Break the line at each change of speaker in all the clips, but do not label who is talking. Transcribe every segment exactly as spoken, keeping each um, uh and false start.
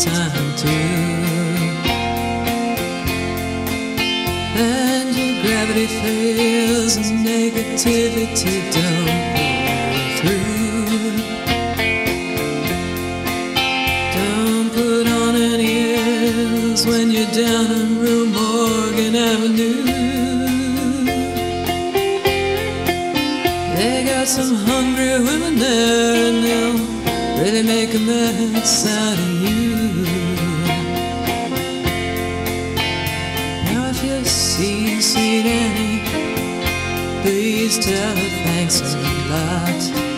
time too. And your gravity fails and negativity don't pull through. Don't put on any airs when you're down on Rue Morgan Avenue. They got some hungry women there and they'll really make a mess out of you. Now if you see Sweet Annie, please tell her thanks a lot.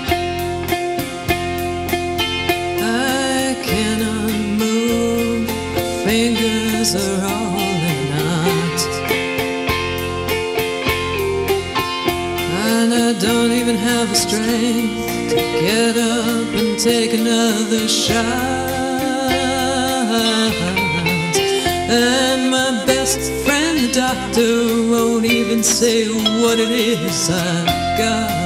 I cannot move, fingers are all in knots, and I don't even have the strength to get up and take another shot. And my best friend, the doctor, won't even say what it is I've got.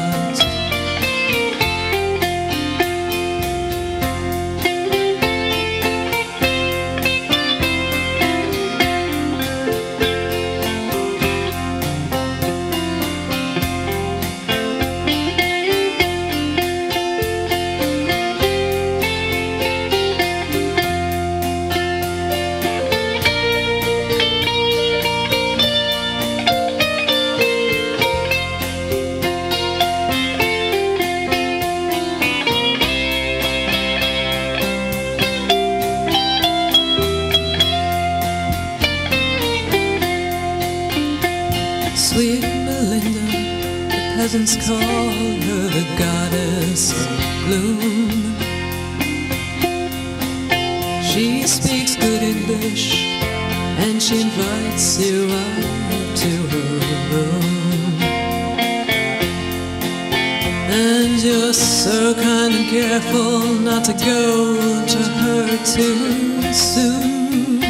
Sweet Melinda, the peasants call her the goddess of gloom. She speaks good English and she invites you up to her room. And you're so kind and careful not to go to her too soon.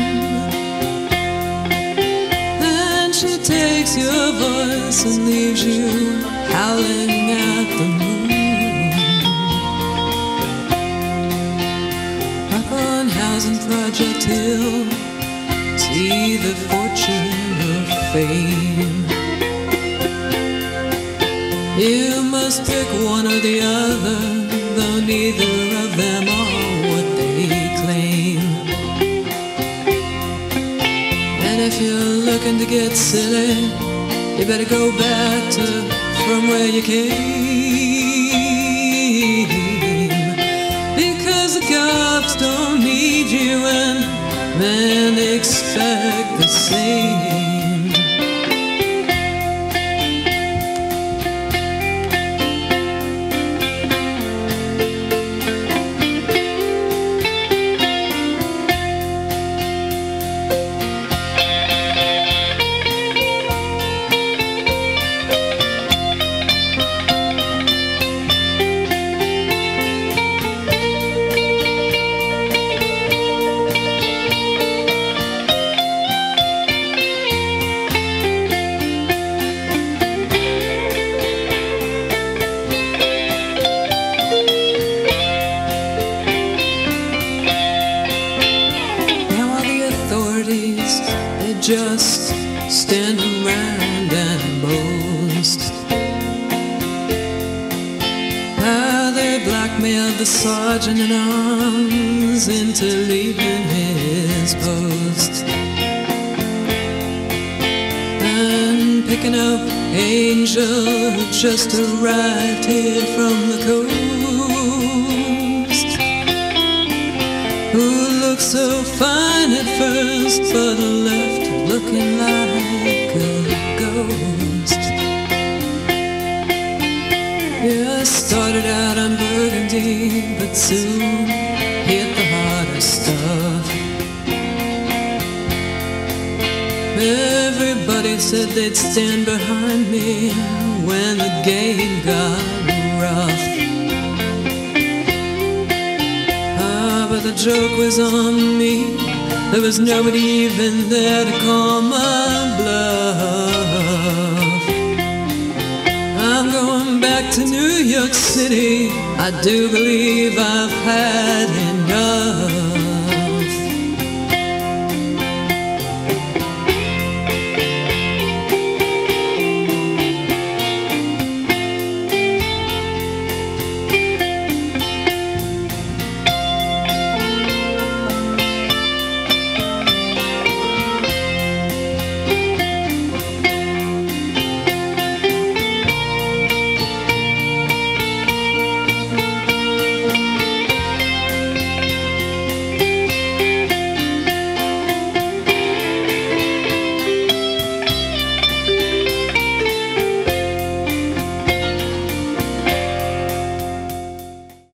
She takes your voice and leaves you howling at the moon. Up on Housing Project Hill, see the fortune of fame. You must pick one or the other, though neither of them are what they claim. And if you're looking to get silly, you better go back to from where you came, because the cops don't need you and men expect the same. They just stand around and boast how they blackmailed the sergeant at arms into leaving his post and picking up Angel who just arrived here from the coast, who looked so fine at first but left looking like a ghost. Yeah, I started out on Burgundy but soon hit the harder stuff. Everybody said they'd stand behind me when the game got rough. Ah, but the joke was on me. There was nobody even there to call my bluff. I'm going back to New York City. I do believe I've had